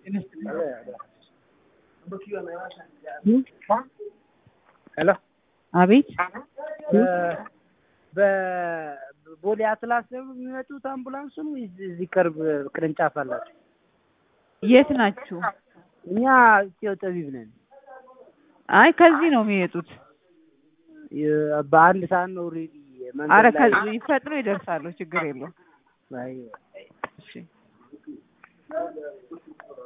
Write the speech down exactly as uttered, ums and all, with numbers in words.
ሄሎ አቤት በቦሌ አትላስ ነው የሚመጡት አምቡላንሱን ወይስ እዚህ ቅርብ ቅርንጫፍ አላችሁ? የት ናችሁ? እኛ እዚሁ ጠቢብ ነን። አይ ከዚህ ነው የሚመጡት። በአንድ ሰዓት ነው ኦልሬዲ መንገድ አረ ላይ ከዚህ ፈጥነው ይደርሳሉ፣ ችግር የለውም። አይ እሺ